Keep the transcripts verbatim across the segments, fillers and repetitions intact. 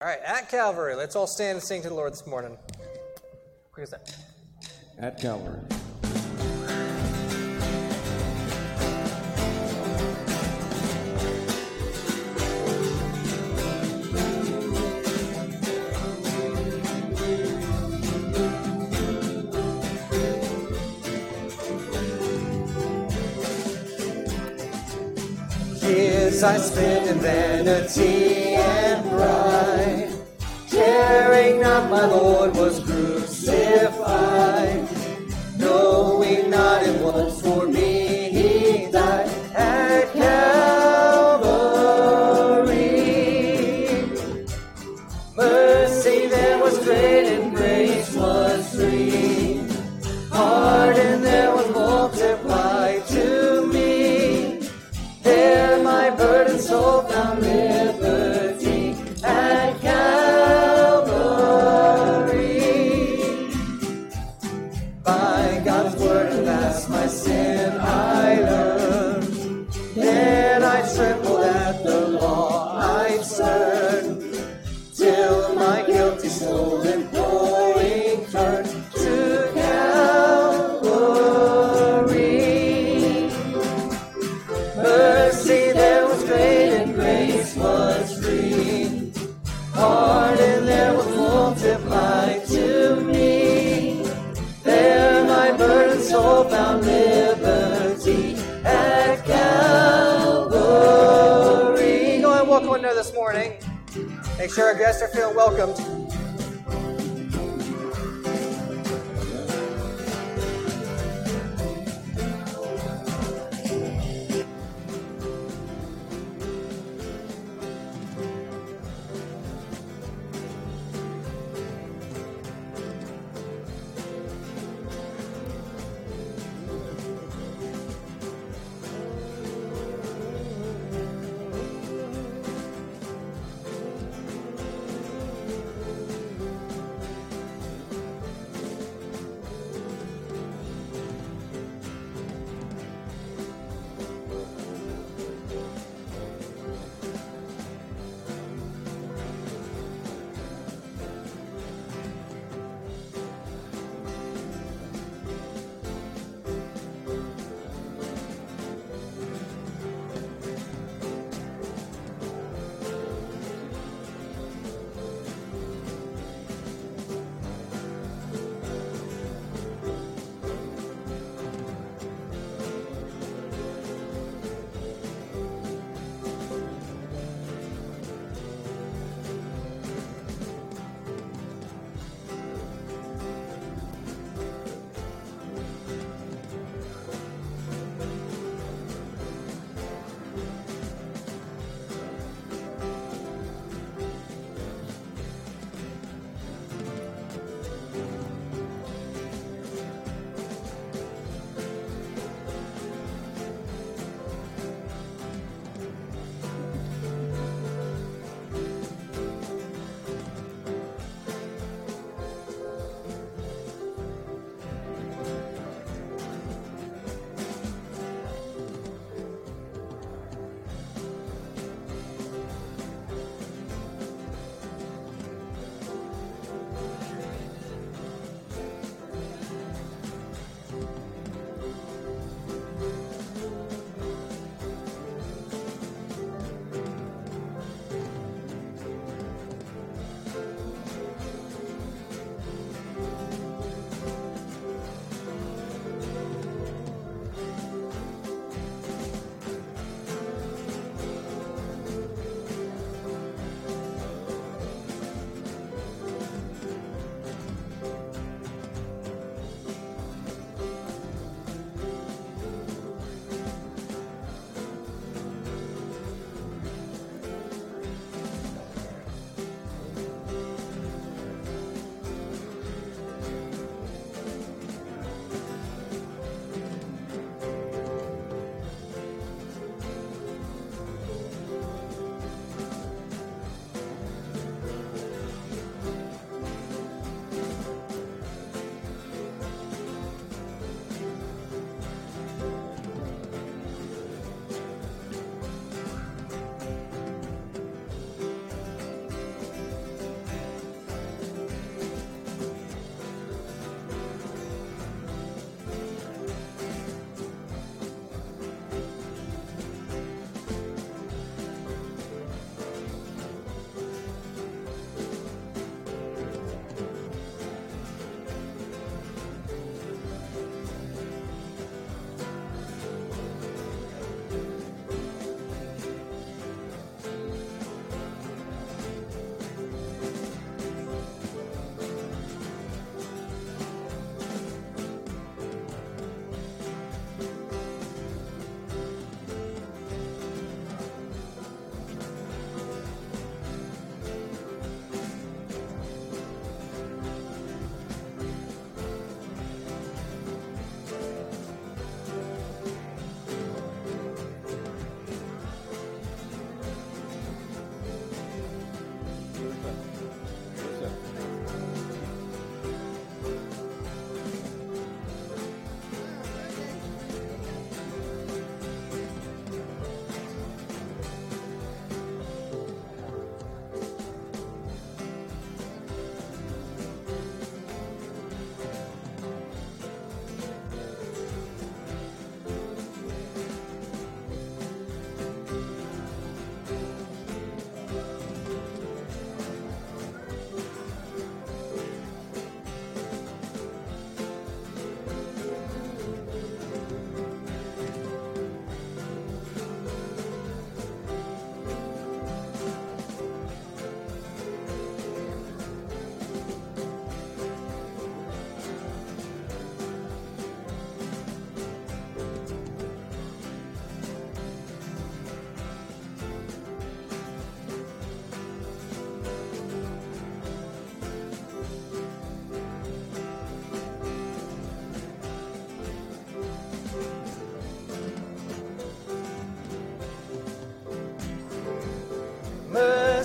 All right, at Calvary, let's all stand and sing to the Lord this morning. Quick as that. At Calvary. Years I spent in vanity and pride, caring not my Lord was crucified, knowing not it was for me he died at Calvary. Mercy there was great and grace was free, pardon there was multiplied to me. There my burdened soul found liberty at Calvary. By God's word at last my sin I learned. Then I trembled at the law I served, till my guilty soul imploring turned to Calvary. Mercy there was great and grace was free, pardon there was multiplied to me. There my burdened soul found liberty at Calvary. Go ahead and welcome one another this morning. Make sure our guests are feeling welcomed.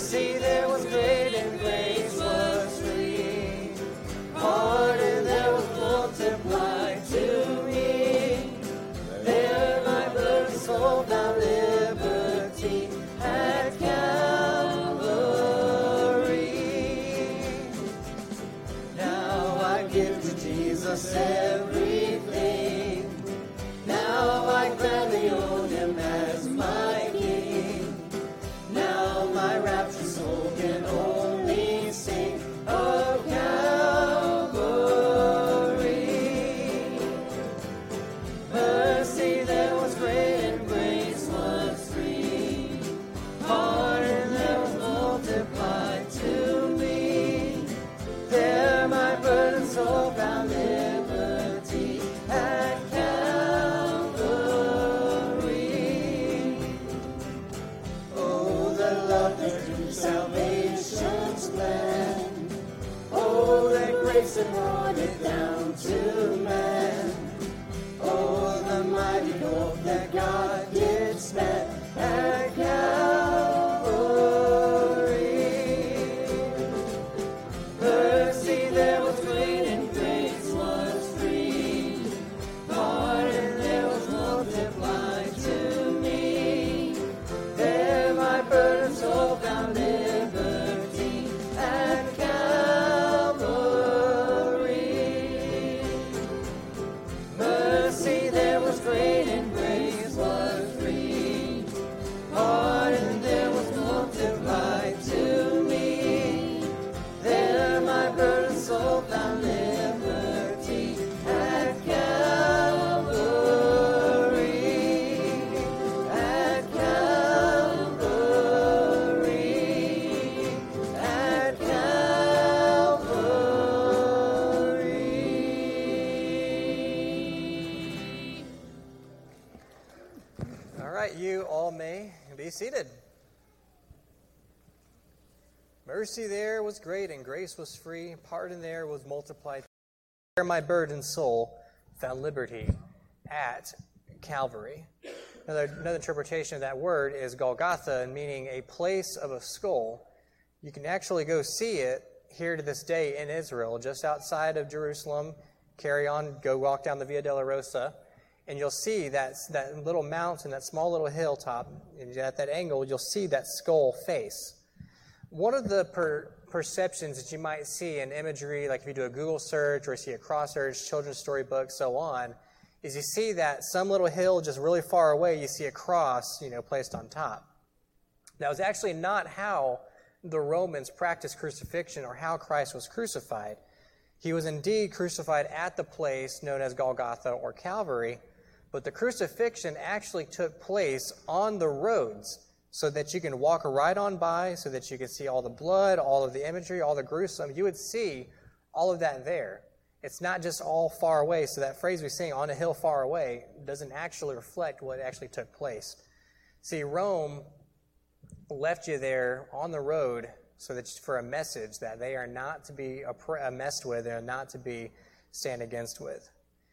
Mercy there was great and grace was free. Pardon there was multiplied to me. There my burdened soul found liberty at Calvary. Now I give to Jesus everything. Now I gladly own him as my King. Now my raptured soul can only sing of Calvary. Mercy there was great and grace was free. Pardon there was multiplied to me. There my burdened soul found liberty at Calvary. Oh, the love that through salvation's plan. Oh, that grace that brought it down to man. Oh, the mighty hope that God did span at Calvary. Mercy there was great and grace was free. Pardon there was multiplied to me. There my burdened soul found liberty at Calvary. Mercy there was great and grace was free. Pardon there was multiplied to me. There my burdened soul found liberty at Calvary. At Calvary. At Calvary. All right, you all may be seated. Mercy there was great and grace was free. Pardon there was multiplied. There my burdened soul found liberty at Calvary. Another, another interpretation of that word is Golgotha, meaning a place of a skull. You can actually go see it here to this day in Israel, just outside of Jerusalem. Carry on, go walk down the Via Dolorosa, and you'll see that, that little mountain, that small little hilltop, and at that angle, you'll see that skull face. One of the per- perceptions that you might see in imagery, like if you do a Google search or you see a cross search, children's storybook, so on, is you see that some little hill just really far away, you see a cross, you know, placed on top. That was actually not how the Romans practiced crucifixion or how Christ was crucified. He was indeed crucified at the place known as Golgotha or Calvary, but the crucifixion actually took place on the roads so that you can walk right on by, so that you can see all the blood, all of the imagery, all the gruesome. You would see all of that there. It's not just all far away, so that phrase we sing, on a hill far away, doesn't actually reflect what actually took place. See, Rome left you there on the road so that for a message that they are not to be messed with, they are not to be stand against with.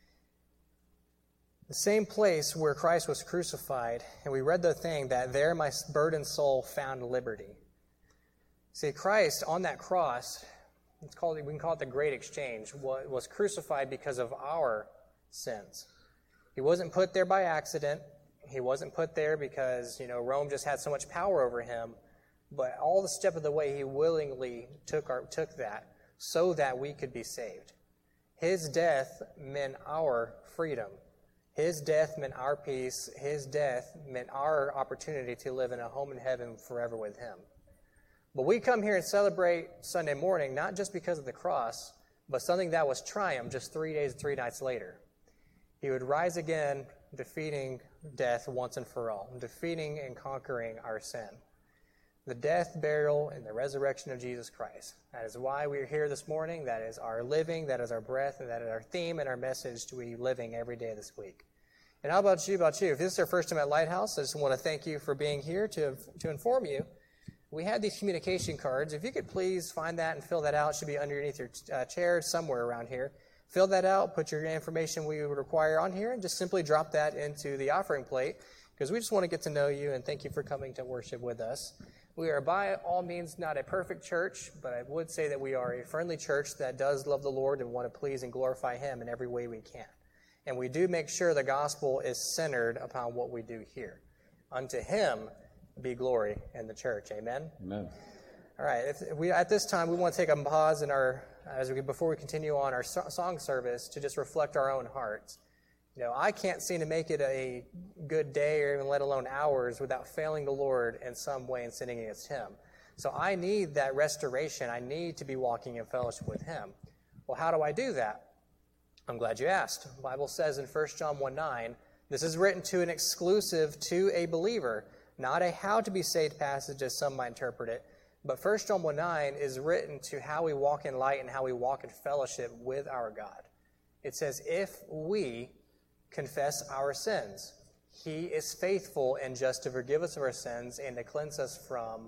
The same place where Christ was crucified, and we read the thing that there my burdened soul found liberty. See, Christ on that cross, it's called, we can call it the Great Exchange, was crucified because of our sins. He wasn't put there by accident. He wasn't put there because, you know, Rome just had so much power over him. But all the step of the way, he willingly took our, took that so that we could be saved. His death meant our freedom. His death meant our peace. His death meant our opportunity to live in a home in heaven forever with him. But we come here and celebrate Sunday morning not just because of the cross, but something that was triumph just three days and three nights later. He would rise again, defeating death once and for all, defeating and conquering our sin. The death, burial, and the resurrection of Jesus Christ. That is why we are here this morning. That is our living, that is our breath, and that is our theme and our message to be living every day this week. And how about you, about you? If this is your first time at Lighthouse, I just want to thank you for being here to, to inform you. We have these communication cards. If you could please find that and fill that out. It should be underneath your uh, chair somewhere around here. Fill that out, put your information we would require on here, and just simply drop that into the offering plate, because we just want to get to know you and thank you for coming to worship with us. We are by all means not a perfect church, but I would say that we are a friendly church that does love the Lord and want to please and glorify Him in every way we can. And we do make sure the gospel is centered upon what we do here. Unto Him be glory in the church. Amen? Amen. All right. If we, at this time, we want to take a pause in our, as we, before we continue on our so- song service to just reflect our own hearts. You know, I can't seem to make it a good day or even let alone hours without failing the Lord in some way and sinning against Him. So I need that restoration. I need to be walking in fellowship with Him. Well, how do I do that? I'm glad you asked. The Bible says in First John one nine, this is written to an exclusive to a believer, not a how to be saved passage as some might interpret it, but First John one nine is written to how we walk in light and how we walk in fellowship with our God. It says, if we confess our sins, He is faithful and just to forgive us of our sins and to cleanse us from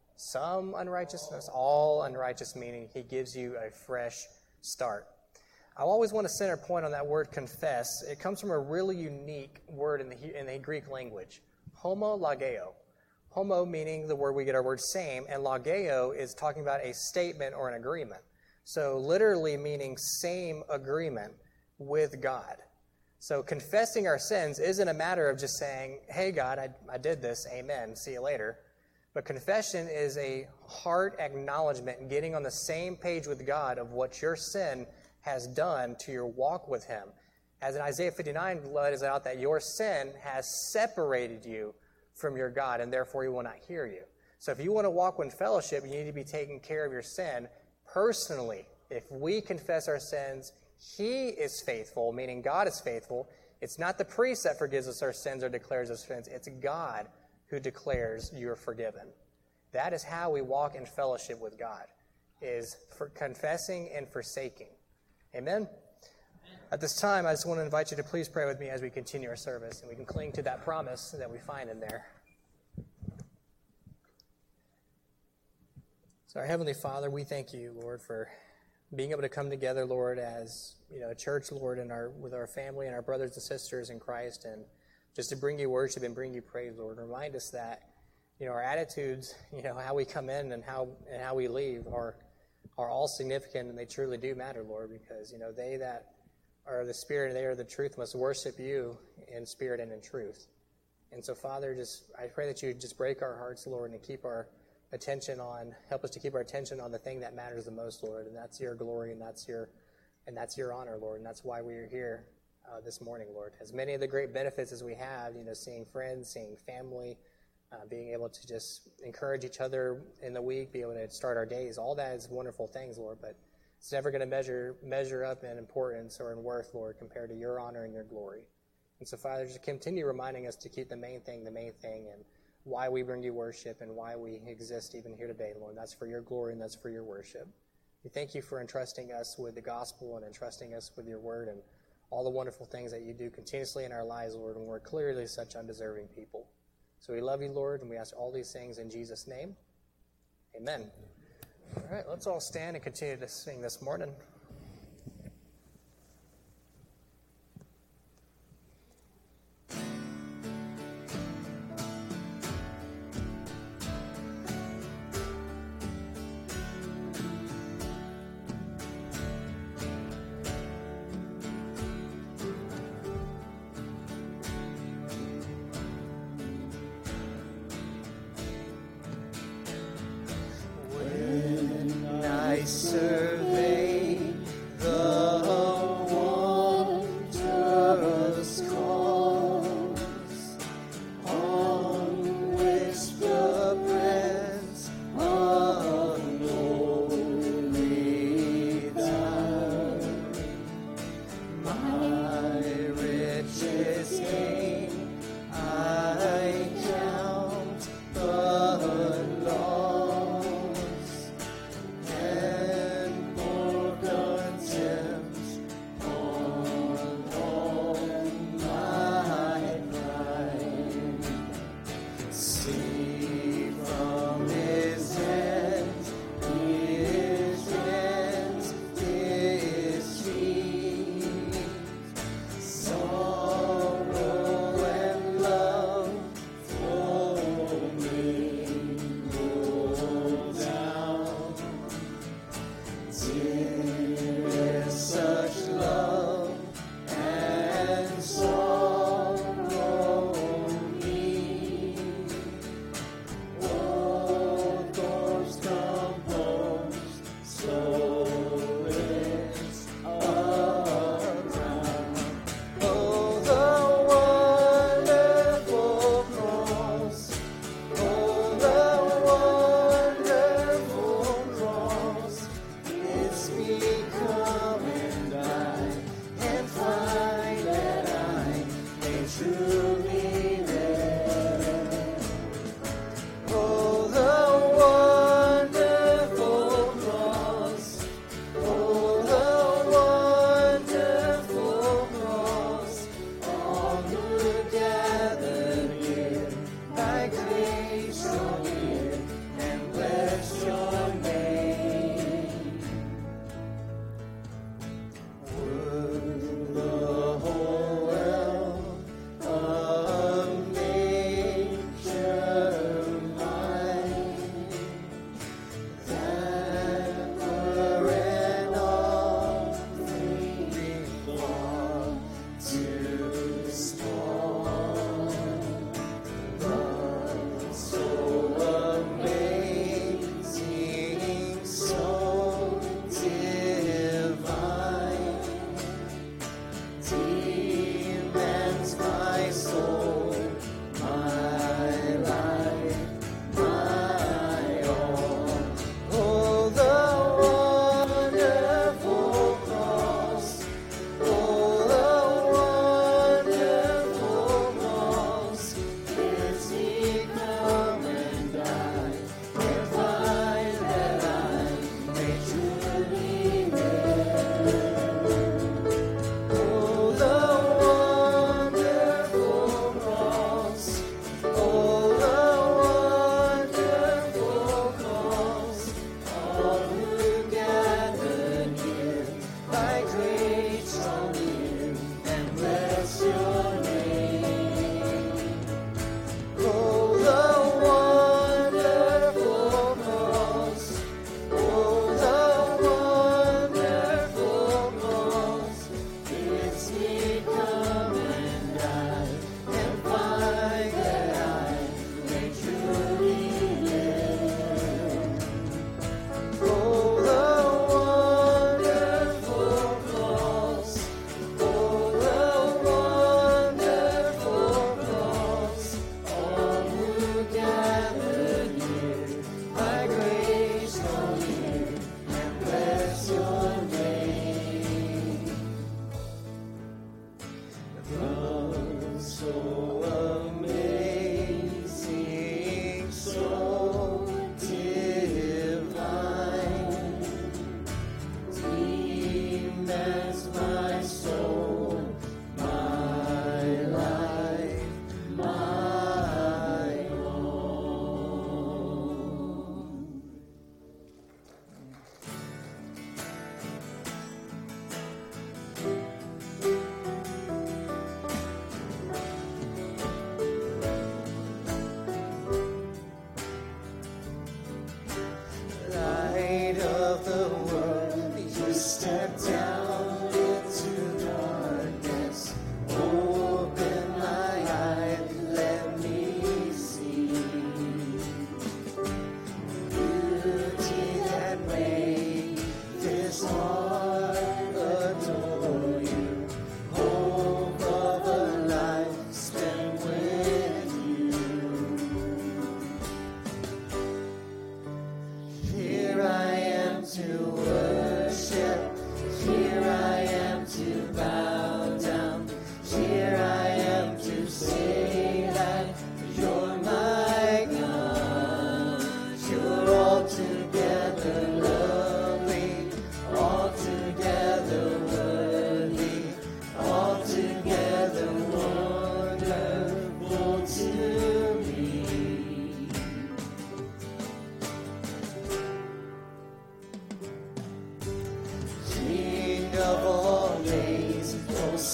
some unrighteousness, all unrighteous, meaning He gives you a fresh start. I always want to center point on that word confess. It comes from a really unique word in the, in the Greek language, homologeo. Homo meaning the word we get our word same, and logeo is talking about a statement or an agreement. So literally meaning same agreement with God. So confessing our sins isn't a matter of just saying, hey, God, I, I did this, amen, see you later. But confession is a heart acknowledgement, getting on the same page with God of what your sin has done to your walk with Him. As in Isaiah fifty-nine lays out that your sin has separated you from your God, and therefore He will not hear you. So if you want to walk in fellowship, you need to be taking care of your sin personally. If we confess our sins, He is faithful, meaning God is faithful. It's not the priest that forgives us our sins or declares our sins. It's God who declares you are forgiven. That is how we walk in fellowship with God, is for confessing and forsaking. Amen? At this time, I just want to invite you to please pray with me as we continue our service, and we can cling to that promise that we find in there. So our Heavenly Father, we thank you, Lord, for being able to come together, Lord, as you know, a church, Lord, and our with our family and our brothers and sisters in Christ, and just to bring you worship and bring you praise, Lord. Remind us that, you know, our attitudes, you know, how we come in and how and how we leave are are all significant, and they truly do matter, Lord, because, you know, they that are the Spirit and they are the truth must worship you in spirit and in truth. And so, Father, just I pray that you just break our hearts, Lord, and keep our attention on, help us to keep our attention on the thing that matters the most, Lord, and that's your glory, and that's your and that's your honor, Lord, and that's why we are here uh, this morning, Lord. As many of the great benefits as we have, you know, seeing friends, seeing family, uh, being able to just encourage each other in the week, be able to start our days, all that is wonderful things, Lord, but it's never going to measure measure up in importance or in worth, Lord, compared to your honor and your glory. And so, Father, just continue reminding us to keep the main thing the main thing, and why we bring you worship and why we exist even here today, Lord. That's for your glory and that's for your worship. We thank you for entrusting us with the gospel and entrusting us with your word and all the wonderful things that you do continuously in our lives, Lord, and we're clearly such undeserving people. So we love you, Lord, and we ask all these things in Jesus' name. Amen. All right, let's all stand and continue to sing this morning. Survey the wondrous cross on which the prince unholy died. My richest gain I count the loss, and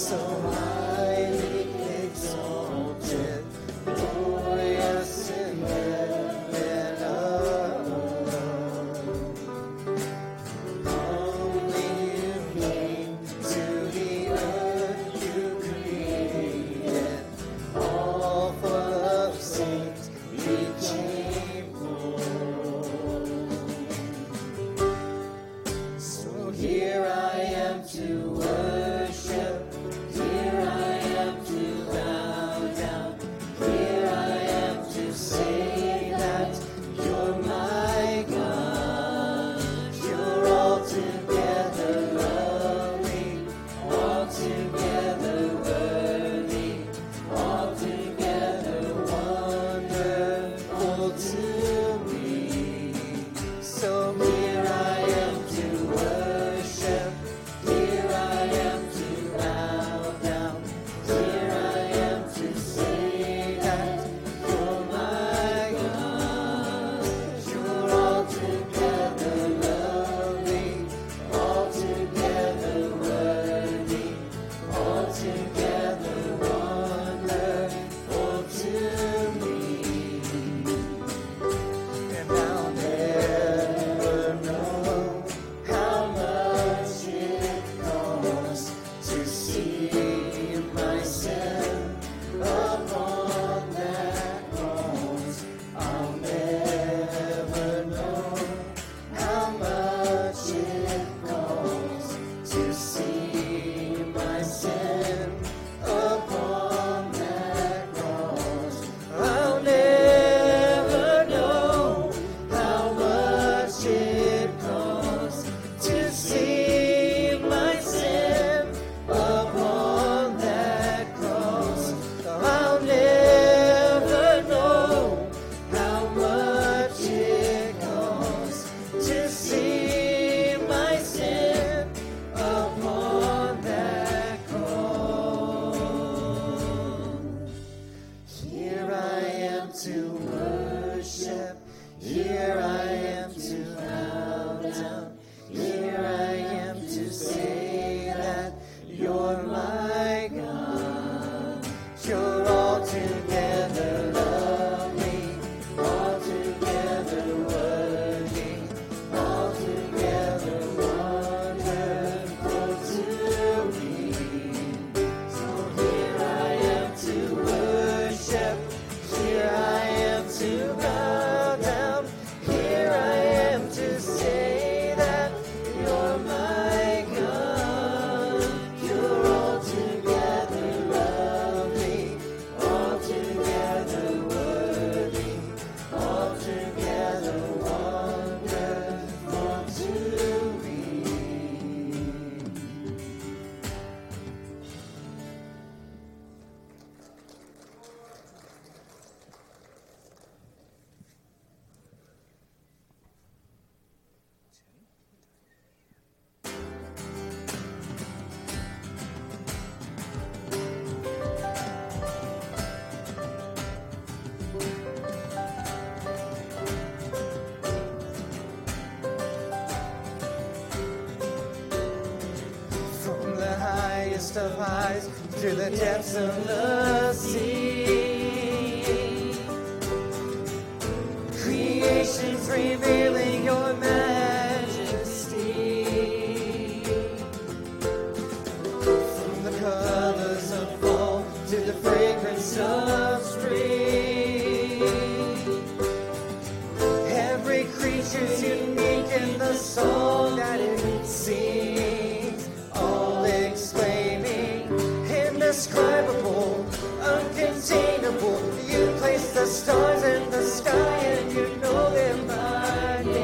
so highly exalted, glorious in heaven above. Only you came to the earth you created, all for love's sake became born. So here I am to worship, here I am to bow down, here I am to say that you're my God. You're altogether lovely, altogether worthy, altogether wonderful to me. So here I am to worship, here I am to bow down, here I am to say that you're my God. You're altogether lovely, altogether worthy, altogether wonderful to me. And I'll never know how much it costs to see my sin upon that cross. I'll never know how much it costs to see my sin upon that cross. I'll never know how much it costs to see my sin upon that cross. I'll never know how much it costs to see my sin upon that cross. Here I am to worship, here I am to bow down, here I am to say that you're my God. You're altogether lovely, altogether worthy, altogether wonderful to me. So here I am to worship, here I am to bow down, here I am to say that you're my God. You're altogether lovely, altogether worthy, altogether wonderful to me. From the highest of highs to the depths of the sea, creation's revealing your majesty. From the colors of fall to the fragrance of spring, every creature's unique in the song that it sings, all exclaiming, indescribable, uncontainable. You place the stars in the sky and you know them by name.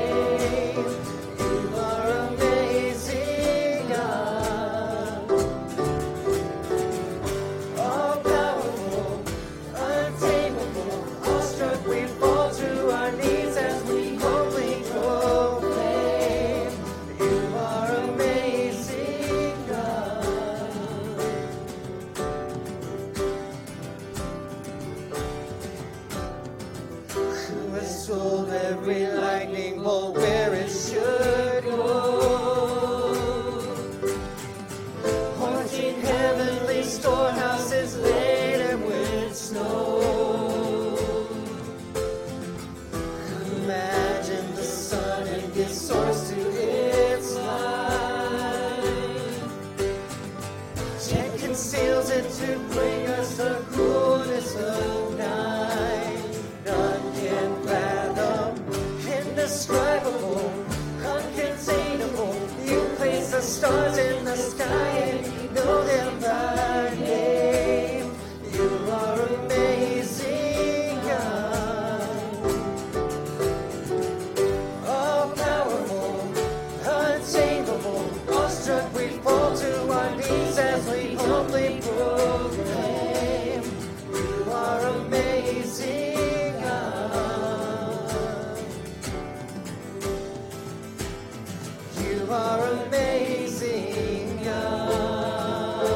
are amazing, God.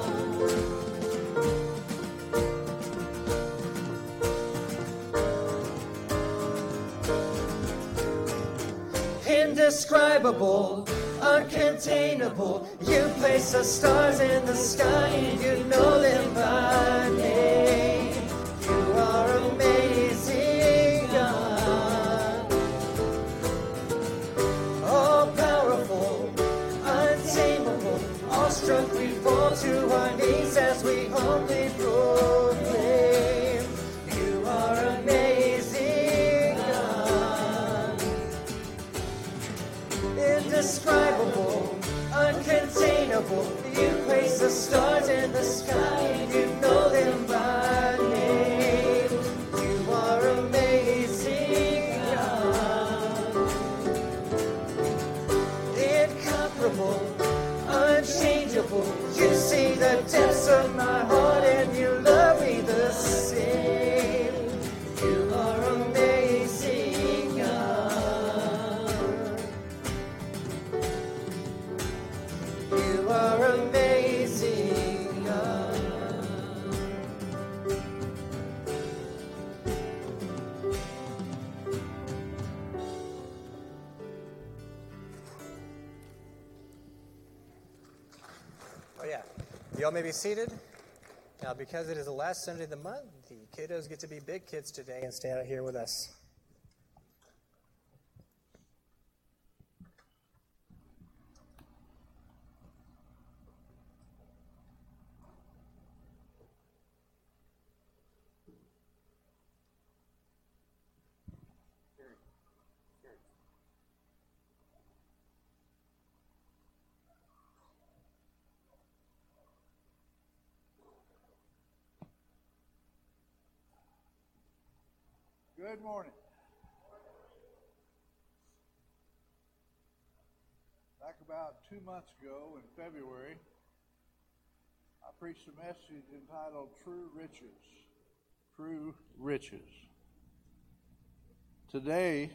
Indescribable, uncontainable, you place the stars in the sky and you know them by name. You are amazing, God. All powerful, untamable, awestruck we fall to our knees as we humbly proclaim. You are amazing, God. Indescribable, uncontainable, you place the stars in the sky and you know them by name. You are amazing, God. Incomparable, unchangeable, you see the depths of my heart and you love me the same. You are amazing, God. You are amazing, God. Oh, yeah. Y'all may be seated. Now, because it is the last Sunday of the month, the kiddos get to be big kids today and stand out here with us. Good morning. Back about two months ago in February, I preached a message entitled True Riches. True Riches. Today,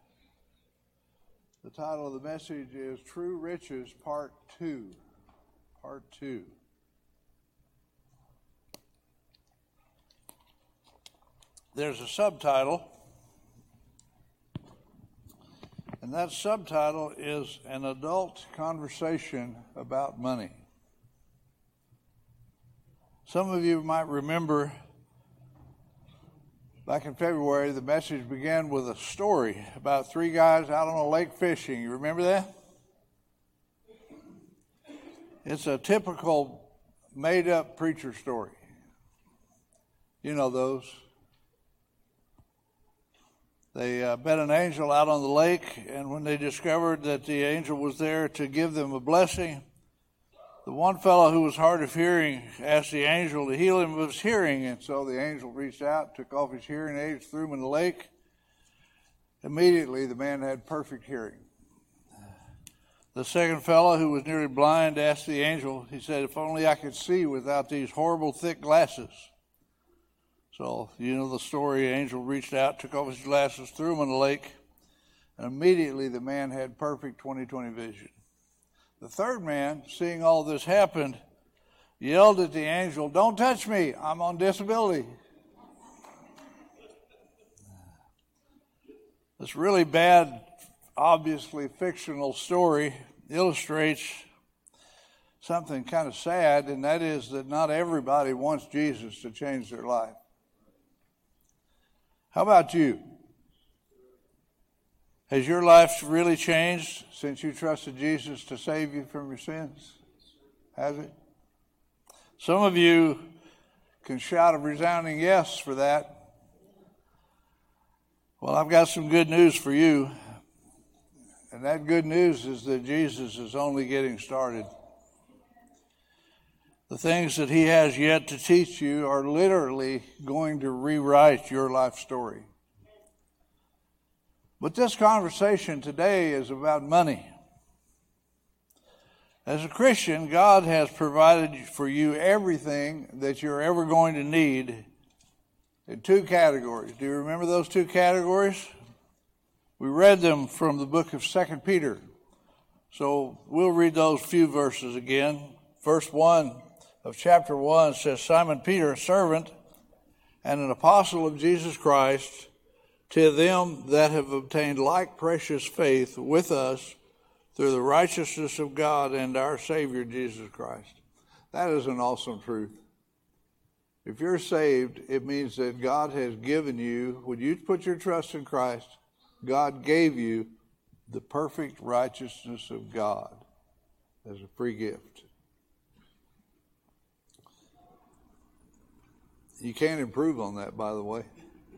the title of the message is True Riches Part two. Part two. There's a subtitle, and that subtitle is An Adult Conversation About Money. Some of you might remember back in February, the message began with a story about three guys out on a lake fishing. You remember that? It's a typical made-up preacher story. You know those. They uh, met an angel out on the lake, and when they discovered that the angel was there to give them a blessing, the one fellow who was hard of hearing asked the angel to heal him of his hearing, and so the angel reached out, took off his hearing aids, threw him in the lake. Immediately, the man had perfect hearing. The second fellow, who was nearly blind, asked the angel, he said, if only I could see without these horrible thick glasses. So, you know the story. The angel reached out, took off his glasses, threw them in the lake, and immediately the man had perfect twenty twenty vision. The third man, seeing all this happen, yelled at the angel, don't touch me, I'm on disability. This really bad, obviously fictional story illustrates something kind of sad, and that is that not everybody wants Jesus to change their life. How about you? Has your life really changed since you trusted Jesus to save you from your sins? Has it? Some of you can shout a resounding yes for that. Well, I've got some good news for you. And that good news is that Jesus is only getting started. The things that he has yet to teach you are literally going to rewrite your life story. But this conversation today is about money. As a Christian, God has provided for you everything that you're ever going to need in two categories. Do you remember those two categories? We read them from the book of Second Peter. So we'll read those few verses again. Verse one of chapter one says, Simon Peter, a servant and an apostle of Jesus Christ, to them that have obtained like precious faith with us through the righteousness of God and our Savior Jesus Christ. That is an awesome truth. If you're saved, it means that God has given you, when you put your trust in Christ, God gave you the perfect righteousness of God as a free gift. You can't improve on that, by the way.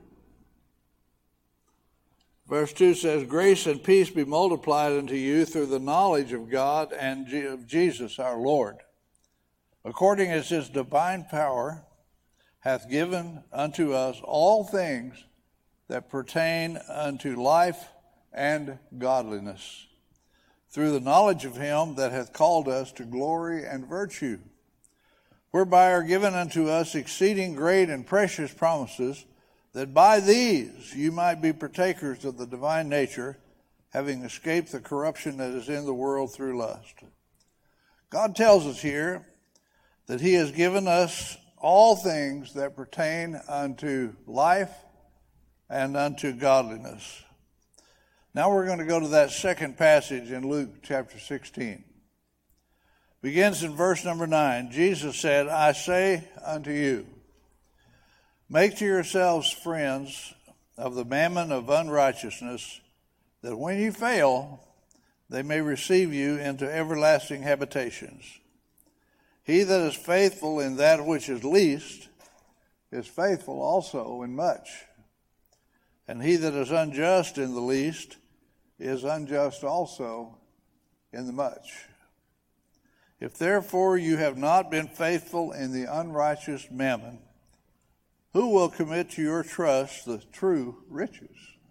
Verse two says, grace and peace be multiplied unto you through the knowledge of God and of Jesus our Lord, according as his divine power hath given unto us all things that pertain unto life and godliness, through the knowledge of him that hath called us to glory and virtue, whereby are given unto us exceeding great and precious promises, that by these you might be partakers of the divine nature, having escaped the corruption that is in the world through lust. God tells us here that he has given us all things that pertain unto life and unto godliness. Now we're going to go to that second passage in Luke chapter sixteen. Begins in verse number nine. Jesus said, I say unto you, make to yourselves friends of the mammon of unrighteousness, that when you fail, they may receive you into everlasting habitations. He that is faithful in that which is least is faithful also in much. And he that is unjust in the least is unjust also in the much. If therefore you have not been faithful in the unrighteous mammon, who will commit to your trust the true riches?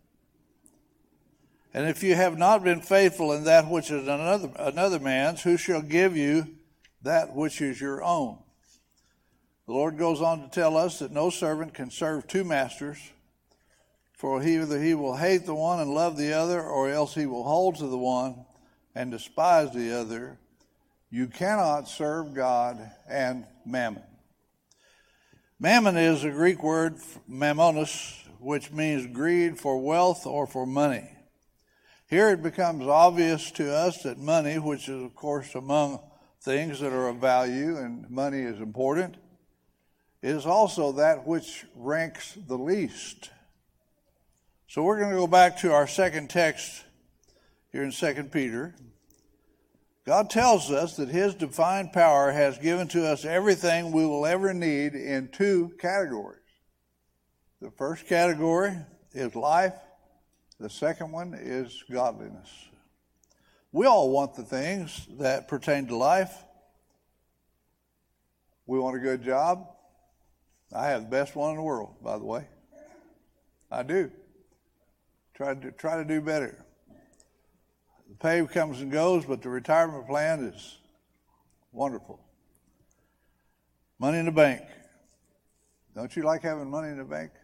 And if you have not been faithful in that which is another, another man's, who shall give you that which is your own? The Lord goes on to tell us that no servant can serve two masters, for either he will hate the one and love the other, or else he will hold to the one and despise the other. You cannot serve God and mammon. Mammon is a Greek word, mammonos, which means greed for wealth or for money. Here it becomes obvious to us that money, which is of course among things that are of value, and money is important, is also that which ranks the least. So we're going to go back to our second text here in Second Peter. God tells us that his divine power has given to us everything we will ever need in two categories. The first category is life. The second one is godliness. We all want the things that pertain to life. We want a good job. I have the best one in the world, by the way. I do. Try to try to do better. The pay comes and goes, but the retirement plan is wonderful. Money in the bank. Don't you like having money in the bank?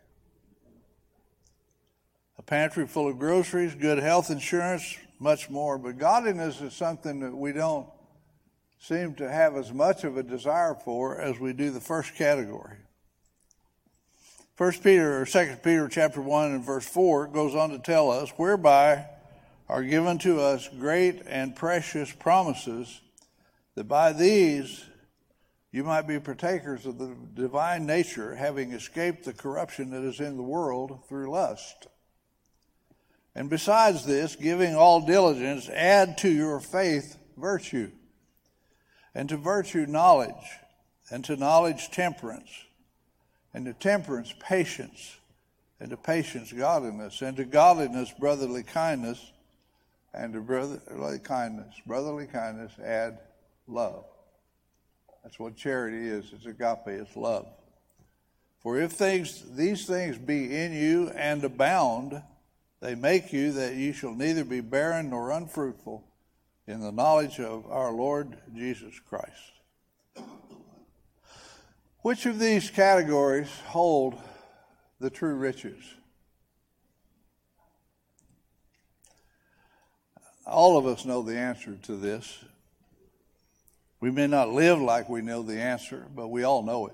A pantry full of groceries, good health insurance, much more. But godliness is something that we don't seem to have as much of a desire for as we do the first category. First Peter or Second Peter chapter one and verse four goes on to tell us, whereby are given to us great and precious promises, that by these you might be partakers of the divine nature, having escaped the corruption that is in the world through lust. And besides this, giving all diligence, add to your faith virtue, and to virtue knowledge, and to knowledge temperance, and to temperance patience, and to patience godliness, and to godliness brotherly kindness, and to brotherly kindness, brotherly kindness add love. That's what charity is. It's agape, it's love. For if things, these things be in you and abound, they make you that you shall neither be barren nor unfruitful in the knowledge of our Lord Jesus Christ. Which of these categories hold the true riches? all of us know the answer to this. We may not live like we know the answer, but we all know it.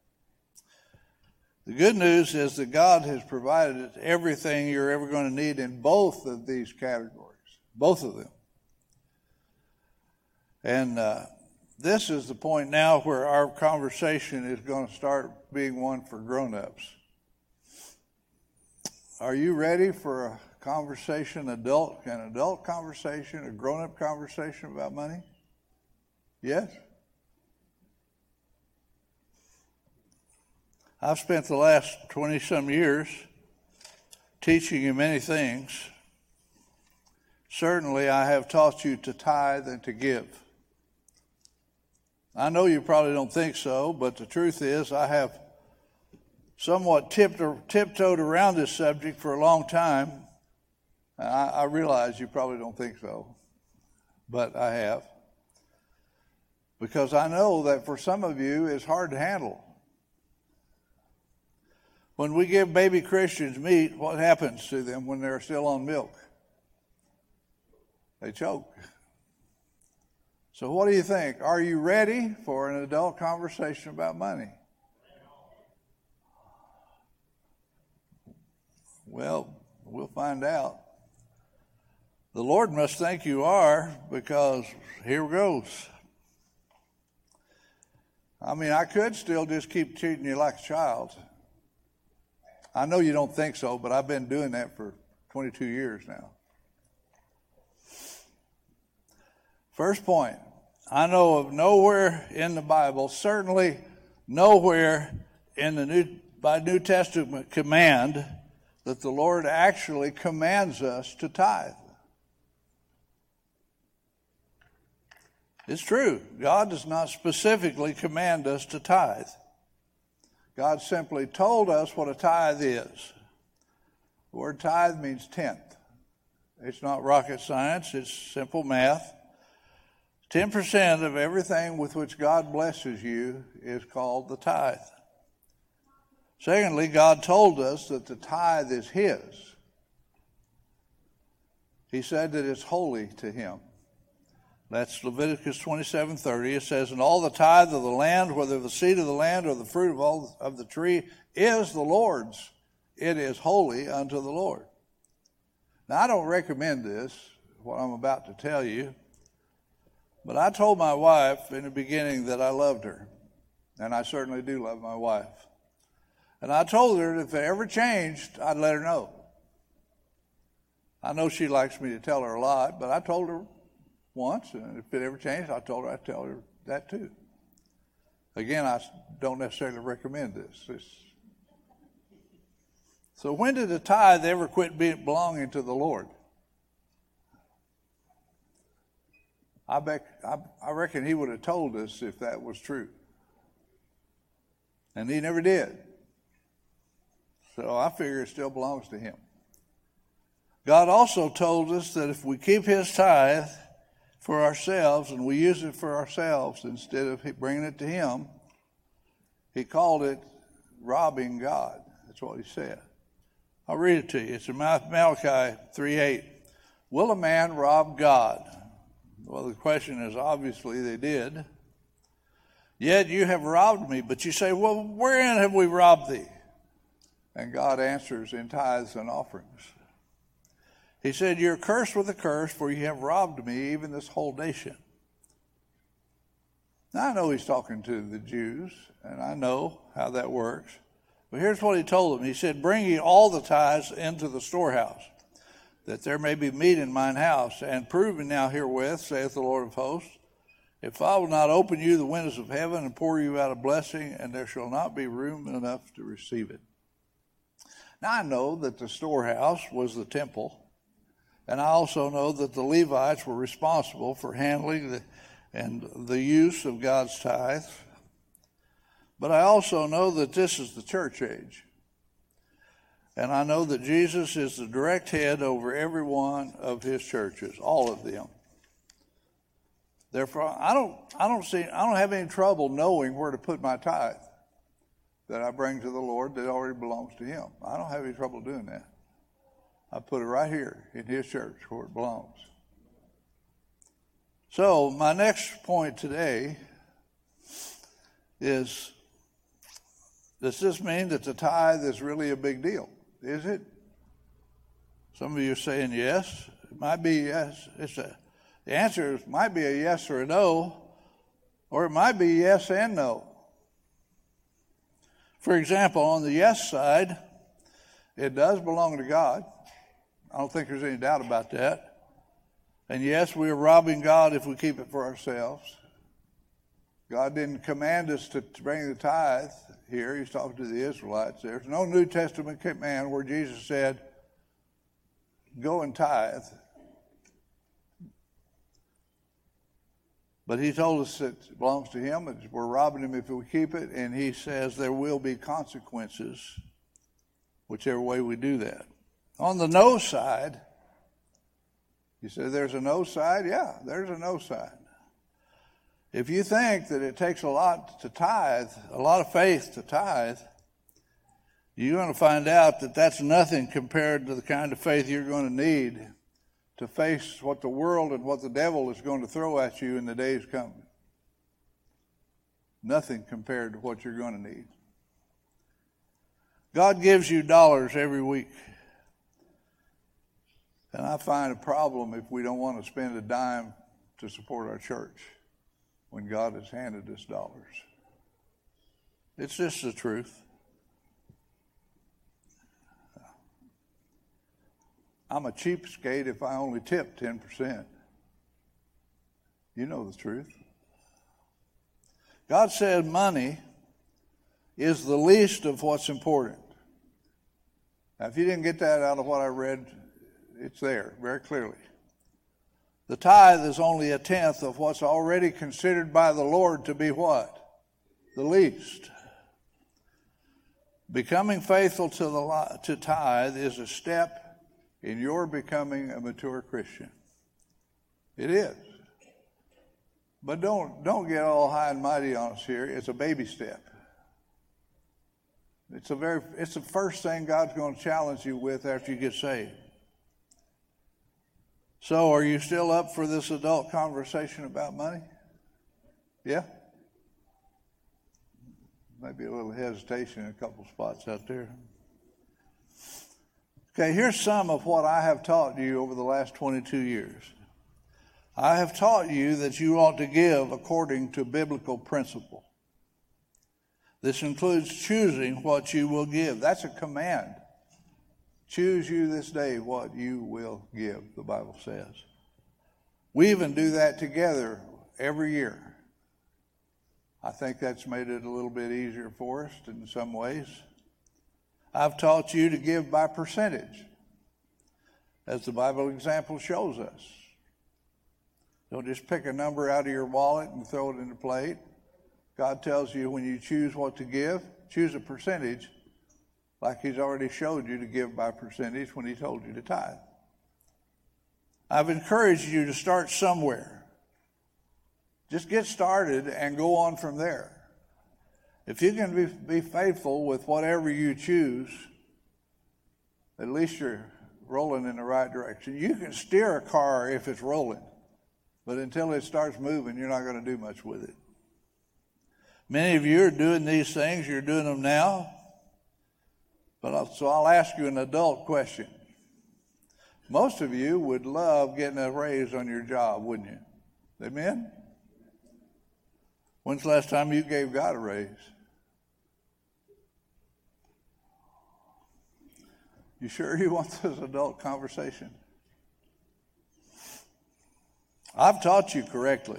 The good news is that God has provided everything you're ever going to need in both of these categories, both of them. And uh, this is the point now where our conversation is going to start being one for grown-ups. Are you ready for a conversation, adult, an adult conversation, a grown-up conversation about money? Yes? I've spent the last twenty-some years teaching you many things. Certainly, I have taught you to tithe and to give. I know you probably don't think so, but the truth is I have somewhat tipped or tiptoed around this subject for a long time. And I, I realize you probably don't think so, but I have. Because I know that for some of you, it's hard to handle. When we give baby Christians meat, what happens to them when they're still on milk? They choke. So what do you think? Are you ready for an adult conversation about money? Well, we'll find out. The Lord must think you are, because here goes. I mean, I could still just keep treating you like a child. I know you don't think so, but I've been doing that for twenty-two years now. First point, I know of nowhere in the Bible, certainly nowhere in the New, by New Testament command, that the Lord actually commands us to tithe. It's true. God does not specifically command us to tithe. God simply told us what a tithe is. The word tithe means tenth. It's not rocket science. It's simple math. ten percent of everything with which God blesses you is called the tithe. Secondly, God told us that the tithe is His. He said that it's holy to Him. That's Leviticus twenty-seven thirty. It says, and all the tithe of the land, whether the seed of the land or the fruit of all of the tree, is the Lord's. It is holy unto the Lord. Now, I don't recommend this, what I'm about to tell you, but I told my wife in the beginning that I loved her, and I certainly do love my wife. And I told her that if it ever changed, I'd let her know. I know she likes me to tell her a lot, but I told her once, and if it ever changed, I told her I'd tell her that too. Again, I don't necessarily recommend this. It's... So when did the tithe ever quit being belonging to the Lord? I bet I, I reckon He would have told us if that was true. And He never did. So I figure it still belongs to Him. God also told us that if we keep His tithe for ourselves and we use it for ourselves instead of bringing it to Him, He called it robbing God. That's what He said. I'll read it to you. It's in Malachi three eight. Will a man rob God? Well, the question is, obviously they did. Yet you have robbed me. But you say, well, wherein have we robbed thee? And God answers in tithes and offerings. He said, you're cursed with a curse, for you have robbed me, even this whole nation. Now, I know He's talking to the Jews, and I know how that works. But here's what He told them. He said, bring ye all the tithes into the storehouse, that there may be meat in mine house. And prove me now herewith, saith the Lord of hosts, if I will not open you the windows of heaven and pour you out a blessing, and there shall not be room enough to receive it. Now, I know that the storehouse was the temple. And I also know that the Levites were responsible for handling the, and the use of God's tithe. But I also know that this is the church age. And I know that Jesus is the direct head over every one of His churches, all of them. Therefore, I don't, I don't see, I don't have any trouble knowing where to put my tithe that I bring to the Lord that already belongs to Him. I don't have any trouble doing that. I put it right here in His church where it belongs. So my next point today is, does this mean that the tithe is really a big deal? Is it? Some of you are saying yes. It might be yes. It's a, the answer might be a yes or a no, or it might be yes and no. For example, on the yes side, it does belong to God. I don't think there's any doubt about that. And yes, we are robbing God if we keep it for ourselves. God didn't command us to, to bring the tithe here. He's talking to the Israelites. There's no New Testament command where Jesus said, go and tithe. But he told us that it belongs to him, and we're robbing him if we keep it, and he says there will be consequences whichever way we do that. On the no side, you say there's a no side? Yeah, there's a no side. If you think that it takes a lot to tithe, a lot of faith to tithe, you're going to find out that that's nothing compared to the kind of faith you're going to need to face what the world and what the devil is going to throw at you in the days coming. Nothing compared to what you're going to need. God gives you dollars every week. And I find a problem if we don't want to spend a dime to support our church when God has handed us dollars. It's just the truth. I'm a cheapskate if I only tip ten percent. You know the truth. God said money is the least of what's important. Now, if you didn't get that out of what I read, it's there very clearly. The tithe is only a tenth of what's already considered by the Lord to be what? The least. Becoming faithful to the to tithe is a step in your becoming a mature Christian. It is. But don't don't get all high and mighty on us here. It's a baby step. It's a very it's the first thing God's going to challenge you with after you get saved. So are you still up for this adult conversation about money? Yeah? Maybe a little hesitation in a couple spots out there. Okay, here's some of what I have taught you over the last twenty-two years. I have taught you that you ought to give according to biblical principle. This includes choosing what you will give. That's a command. Choose you this day what you will give, the Bible says. We even do that together every year. I think that's made it a little bit easier for us in some ways. I've taught you to give by percentage, as the Bible example shows us. Don't just pick a number out of your wallet and throw it in the plate. God tells you when you choose what to give, choose a percentage, like he's already showed you to give by percentage when he told you to tithe. I've encouraged you to start somewhere. Just get started and go on from there. If you can be, be faithful with whatever you choose, at least you're rolling in the right direction. You can steer a car if it's rolling, but until it starts moving, you're not going to do much with it. Many of you are doing these things. You're doing them now. But I'll, so I'll ask you an adult question. Most of you would love getting a raise on your job, wouldn't you? Amen? When's the last time you gave God a raise? You sure you want this adult conversation? I've taught you correctly.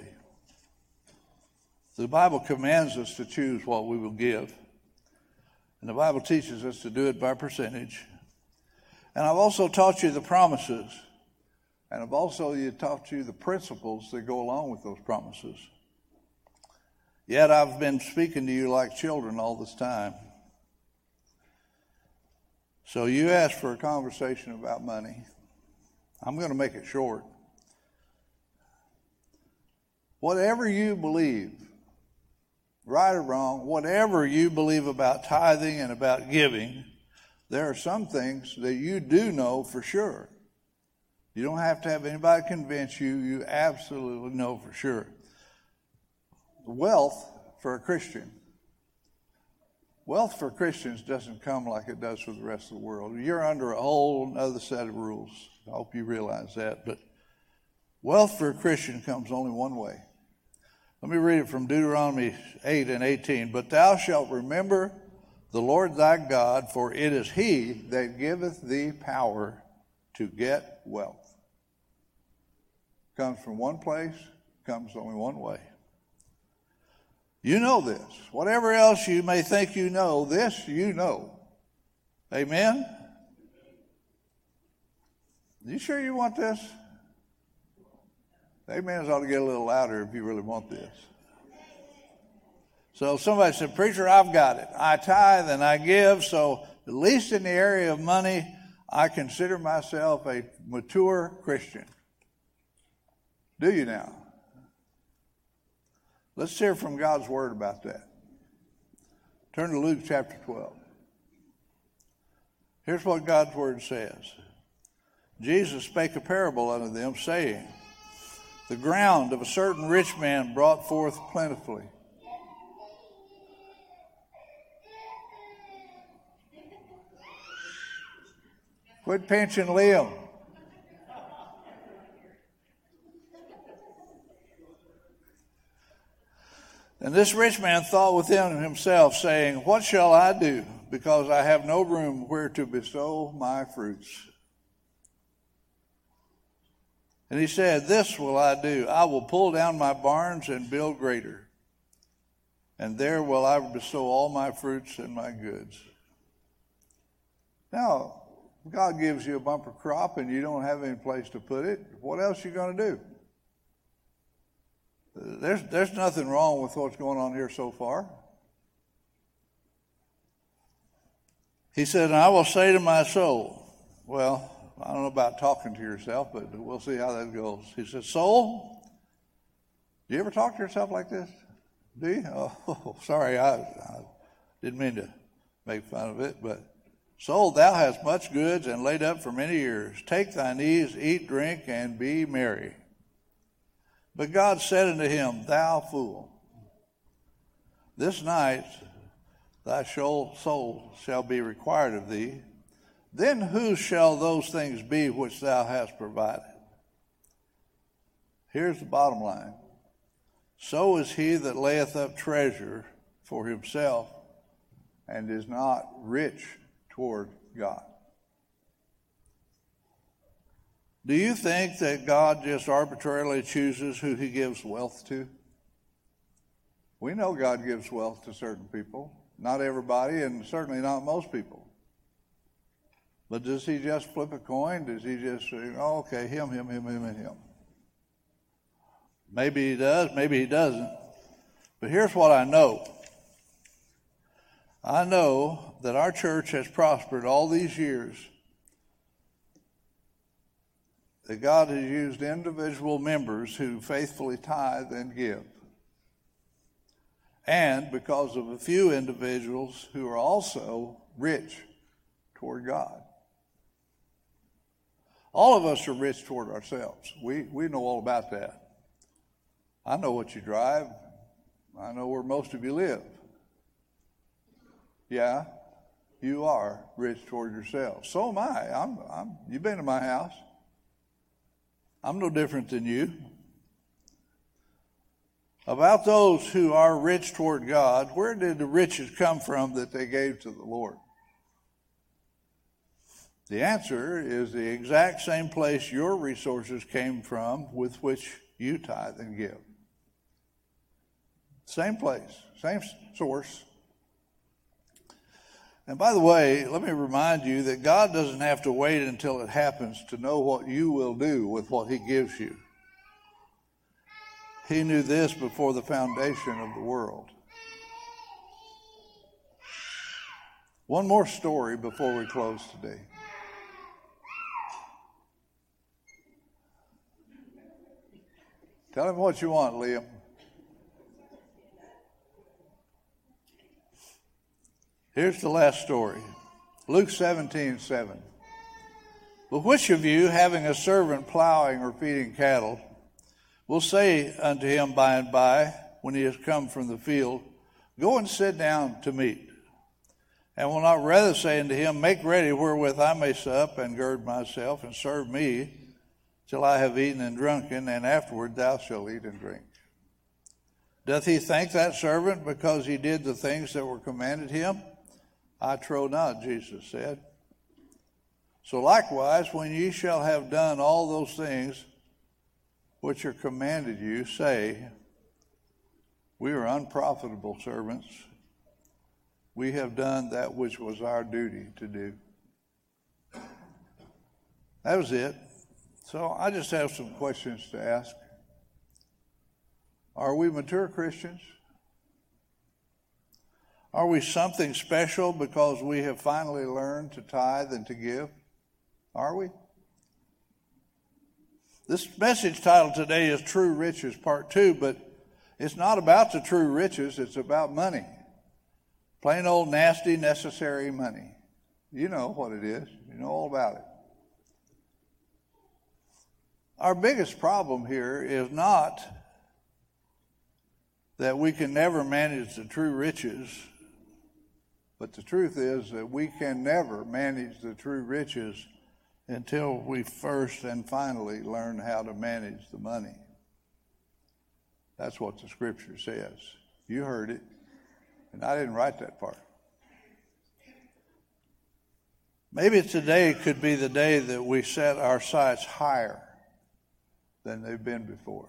The Bible commands us to choose what we will give. And the Bible teaches us to do it by percentage. And I've also taught you the promises. And I've also taught you the principles that go along with those promises. Yet I've been speaking to you like children all this time. So you asked for a conversation about money. I'm going to make it short. Whatever you believe, right or wrong, whatever you believe about tithing and about giving, there are some things that you do know for sure. You don't have to have anybody convince you. You absolutely know for sure. Wealth for a Christian. Wealth for Christians doesn't come like it does for the rest of the world. You're under a whole other set of rules. I hope you realize that. But wealth for a Christian comes only one way. Let me read it from Deuteronomy eight and eighteen. But thou shalt remember the Lord thy God, for it is he that giveth thee power to get wealth. Comes from one place, comes only one way. You know this. Whatever else you may think you know, this you know. Amen? You sure you want this? Amens ought to get a little louder if you really want this. So somebody said, preacher, I've got it. I tithe and I give, so at least in the area of money, I consider myself a mature Christian. Do you now? Let's hear from God's word about that. Turn to Luke chapter twelve. Here's what God's word says. Jesus spake a parable unto them, saying, the ground of a certain rich man brought forth plentifully. Quit pinching Liam. And this rich man thought within himself, saying, what shall I do, because I have no room where to bestow my fruits? And he said, this will I do. I will pull down my barns and build greater, and there will I bestow all my fruits and my goods. Now, God gives you a bumper crop and you don't have any place to put it. What else are you going to do? There's, there's nothing wrong with what's going on here so far. He said, and I will say to my soul, well, I don't know about talking to yourself, but we'll see how that goes. He said, soul, do you ever talk to yourself like this? Do you? Oh, sorry, I, I didn't mean to make fun of it, but soul, thou hast much goods and laid up for many years. Take thine ease, eat, drink, and be merry. But God said unto him, thou fool, this night thy soul shall be required of thee. Then whose shall those things be which thou hast provided? Here's the bottom line. So is he that layeth up treasure for himself and is not rich toward God. Do you think that God just arbitrarily chooses who he gives wealth to? We know God gives wealth to certain people. Not everybody, and certainly not most people. But does he just flip a coin? Does he just say, oh, okay, him, him, him, him, and him? Maybe he does, maybe he doesn't. But here's what I know. I know that our church has prospered all these years, that God has used individual members who faithfully tithe and give. And because of a few individuals who are also rich toward God. All of us are rich toward ourselves. We, we know all about that. I know what you drive. I know where most of you live. Yeah, you are rich toward yourself. So am I. I'm, I'm, you've been to my house. I'm no different than you. About those who are rich toward God, where did the riches come from that they gave to the Lord? The answer is the exact same place your resources came from with which you tithe and give. Same place, same source. And by the way, let me remind you that God doesn't have to wait until it happens to know what you will do with what he gives you. He knew this before the foundation of the world. One more story before we close today. Tell him what you want, Liam. Here's the last story. Luke seventeen seven. But which of you, having a servant plowing or feeding cattle, will say unto him by and by, when he has come from the field, Go and sit down to meat? And will not rather say unto him, Make ready wherewith I may sup, and gird myself, and serve me, till I have eaten and drunken, and afterward thou shalt eat and drink? Doth he thank that servant because he did the things that were commanded him? I trow not, Jesus said. So likewise, when ye shall have done all those things which are commanded you, say, We are unprofitable servants. We have done that which was our duty to do. That was it. So I just have some questions to ask. Are we mature Christians? Are we something special because we have finally learned to tithe and to give? Are we? This message title today is True Riches Part two, but it's not about the true riches, it's about money. Plain old nasty, necessary money. You know what it is. You know all about it. Our biggest problem here is not that we can never manage the true riches, but the truth is that we can never manage the true riches until we first and finally learn how to manage the money. That's what the scripture says. You heard it, and I didn't write that part. Maybe today could be the day that we set our sights higher than they've been before.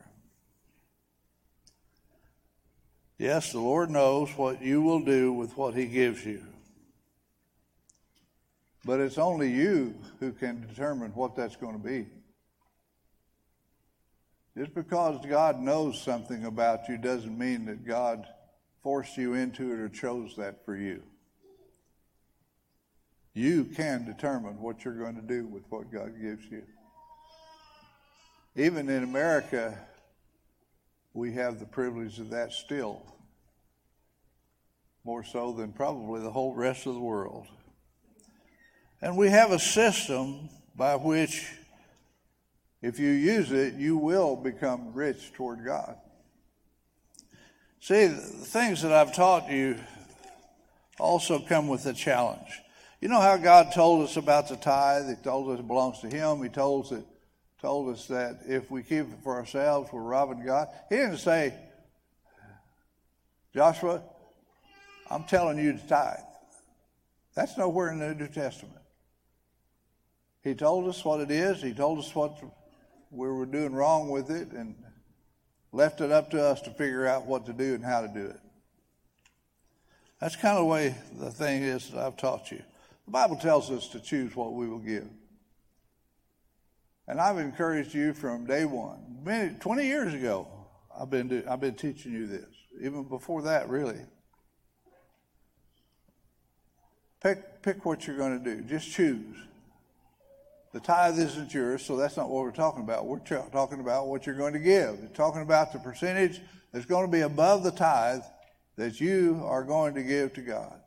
Yes, the Lord knows what you will do with what he gives you. But it's only you who can determine what that's going to be. Just because God knows something about you doesn't mean that God forced you into it or chose that for you. You can determine what you're going to do with what God gives you. Even in America, we have the privilege of that still, more so than probably the whole rest of the world. And we have a system by which, if you use it, you will become rich toward God. See, the things that I've taught you also come with a challenge. You know how God told us about the tithe? He told us it belongs to him. He told us, it, told us that if we keep it for ourselves, we're robbing God. He didn't say, Joshua, I'm telling you to tithe. That's nowhere in the New Testament. He told us what it is. He told us what we were doing wrong with it and left it up to us to figure out what to do and how to do it. That's kind of the way the thing is that I've taught you. The Bible tells us to choose what we will give. And I've encouraged you from day one. Many, twenty years ago, I've been, do, I've been teaching you this. Even before that, really. Pick, pick what you're going to do. Just choose. The tithe isn't yours, so that's not what we're talking about. We're ch- talking about what you're going to give. We're talking about the percentage that's going to be above the tithe that you are going to give to God.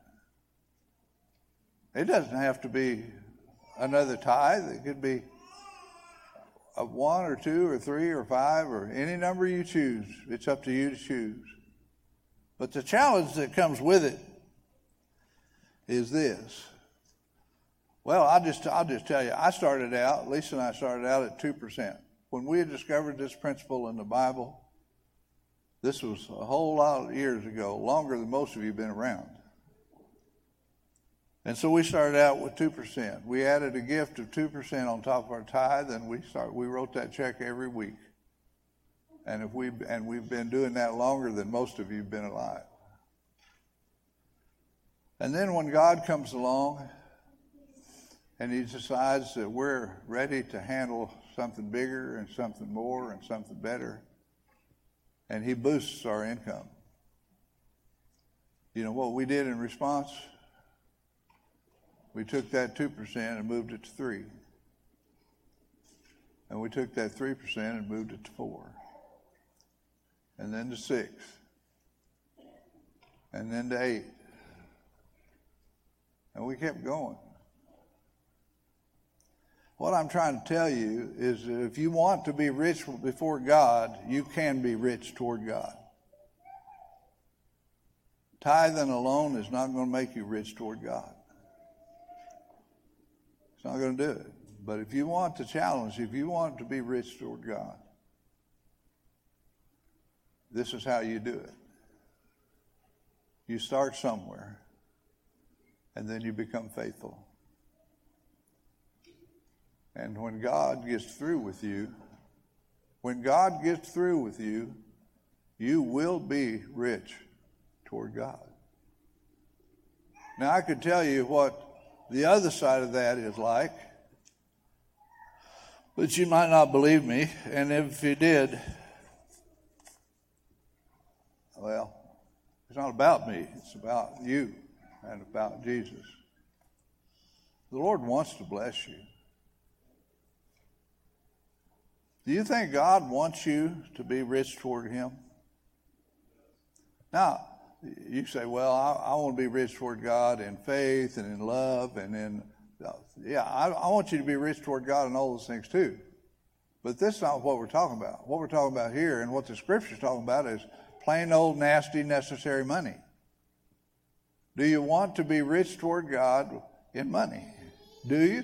It doesn't have to be another tithe. It could be a one or two or three or five or any number you choose. It's up to you to choose. But the challenge that comes with it is this. Well, I'll just, I'll just tell you, I started out, Lisa and I started out at two percent. When we had discovered this principle in the Bible, this was a whole lot of years ago, longer than most of you have been around. And so we started out with two percent. We added a gift of two percent on top of our tithe, and we start, we wrote that check every week. And if we and we've been doing that longer than most of you have been alive. And then when God comes along and he decides that we're ready to handle something bigger and something more and something better, and he boosts our income. You know what we did in response? We took that two percent and moved it to three. And we took that three percent and moved it to four. And then to six. And then to eight. And we kept going. what I'm trying to tell you is that if you want to be rich before God, you can be rich toward God. Tithing alone is not going to make you rich toward God. It's not going to do it. But if you want the challenge, if you want to be rich toward God, this is how you do it. You start somewhere, and then you become faithful. And when God gets through with you, when God gets through with you, you will be rich toward God. Now, I could tell you what the other side of that is like, but you might not believe me, and if you did, well, it's not about me, it's about you and about Jesus. The Lord wants to bless you. Do you think God wants you to be rich toward Him? Now, you say, well, I, I want to be rich toward God in faith and in love and in, yeah, I, I want you to be rich toward God in all those things too. But this is not what we're talking about. What we're talking about here and what the Scripture's talking about is plain old nasty necessary money. Do you want to be rich toward God in money? Do you?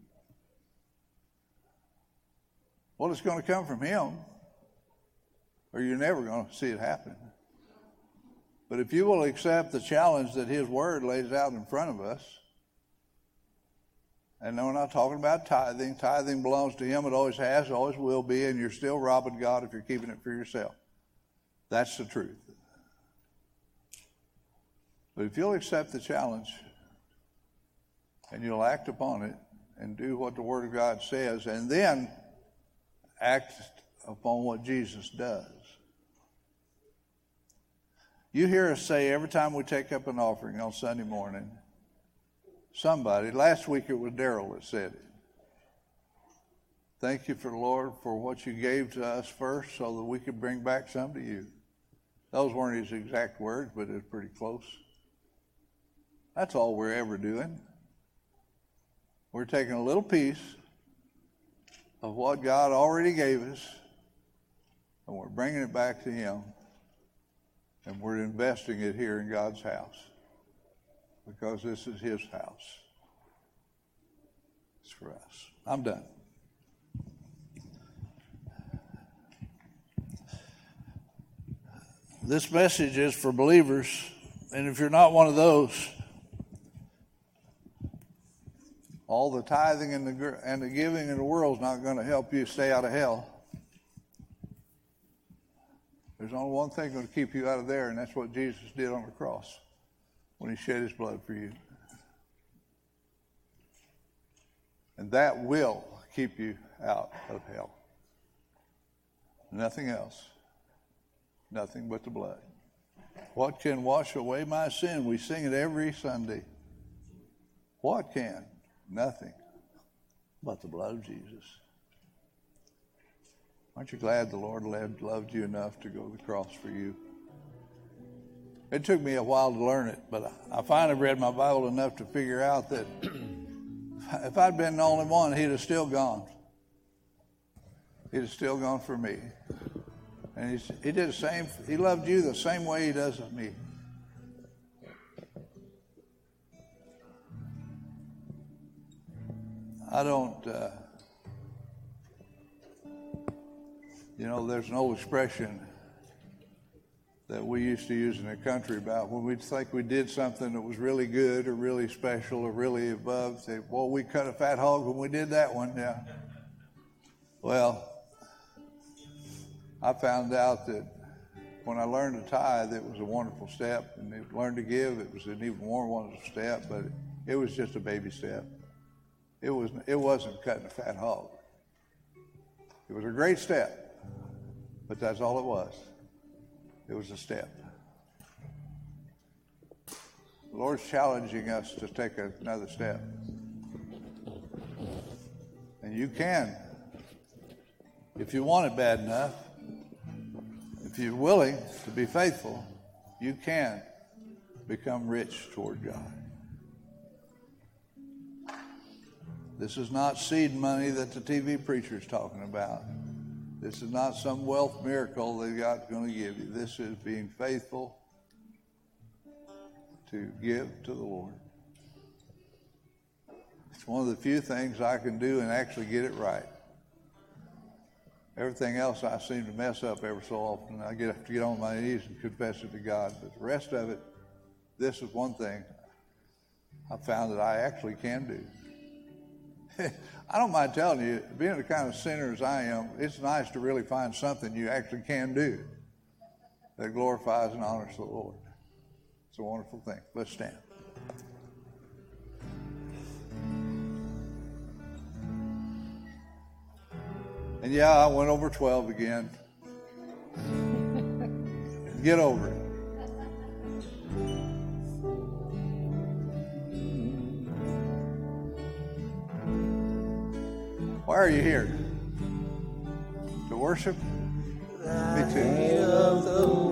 Well, it's going to come from Him, or you're never going to see it happen. But if you will accept the challenge that His Word lays out in front of us, and we're not talking about tithing. Tithing belongs to Him. It always has, always will be, and you're still robbing God if you're keeping it for yourself. That's the truth. But if you'll accept the challenge and you'll act upon it and do what the Word of God says, and then act upon what Jesus does. You hear us say every time we take up an offering on Sunday morning, somebody, last week it was Daryl that said it. Thank you for the Lord for what you gave to us first so that we could bring back some to you. Those weren't his exact words, but it was pretty close. That's all we're ever doing. We're taking a little piece of what God already gave us, and we're bringing it back to Him, and we're investing it here in God's house, because this is His house. It's for us. I'm done. This message is for believers, and if you're not one of those, all the tithing and the, and the giving in the world is not going to help you stay out of hell. There's only one thing going to keep you out of there, and that's what Jesus did on the cross when He shed His blood for you. And that will keep you out of hell. Nothing else. Nothing but the blood. What can wash away my sin? We sing it every Sunday. What can? Nothing but the blood of Jesus. Aren't you glad the Lord loved you enough to go to the cross for you? It took me a while to learn it, but I finally read my Bible enough to figure out that if I'd been the only one, He'd have still gone. He'd have still gone for me. And he's, he did the same. He loved you the same way He does me. I don't, uh, you know, there's an old expression that we used to use in the country about when we think we did something that was really good or really special or really above, say, well, we cut a fat hog when we did that one. Yeah. Well, I found out that when I learned to tithe, it was a wonderful step, and I learned to give, it was an even more wonderful step, but it was just a baby step. It was, it wasn't cutting a fat hog. It was a great step, but that's all it was. It was a step. The Lord's challenging us to take another step. And you can, if you want it bad enough, if you're willing to be faithful, you can become rich toward God. This is not seed money that the T V preacher is talking about. This is not some wealth miracle that God's going to give you. This is being faithful to give to the Lord. It's one of the few things I can do and actually get it right. Everything else I seem to mess up every so often. I get, have to get on my knees and confess it to God. But the rest of it, this is one thing I found that I actually can do. I don't mind telling you, being the kind of sinner as I am, it's nice to really find something you actually can do that glorifies and honors the Lord. It's a wonderful thing. Let's stand. And yeah, I went over twelve again. Get over it. Why are you here? To worship? Me too.